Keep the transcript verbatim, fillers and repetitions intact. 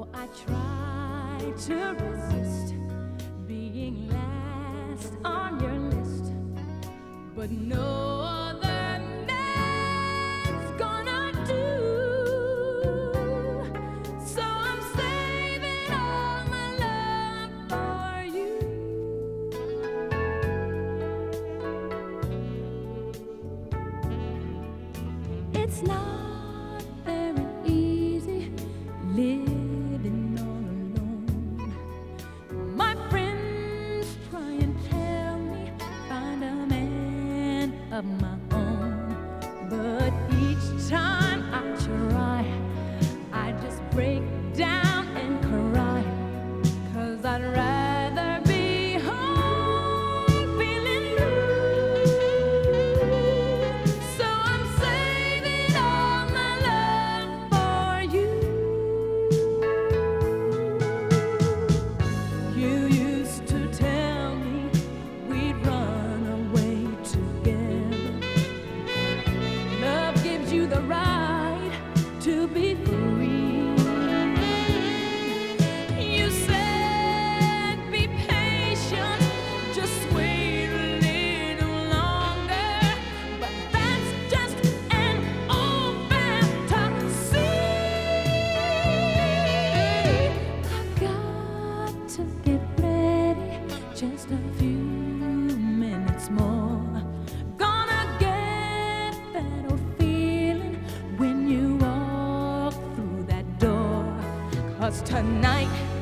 I try to resist being last on your list, but no other man's gonna do. So I'm saving all my love for you. It's not very easy living all alone. My friends try and tell me find a man of my own, but each time I try, I just break down and cry, 'cause I'd rather be home feeling blue. So I'm saving all my love for you. You used to tell me we'd run away together. Love gives you the right to be free. You said be patient, just wait a little longer, but that's just an old fantasy. I got to get ready, just a few minutes more. Gonna get that old feeling when you walk through that door, 'cause tonight